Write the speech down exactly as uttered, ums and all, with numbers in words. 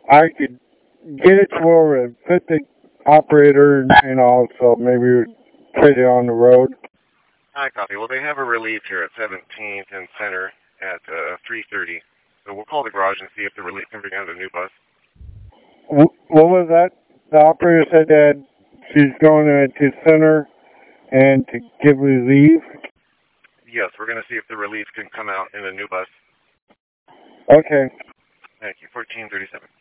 I could get it to where it fit the operator and, and all, so maybe we'd trade it on the road. Hi, copy. Well, they have a relief here at seventeenth and Center at uh, three thirty. So we'll call the garage and see if the relief can bring out a new bus. What was that? The operator said that she's going to Center and to give relief? Yes, we're going to see if the relief can come out in a new bus. Okay. Thank you. fourteen thirty-seven.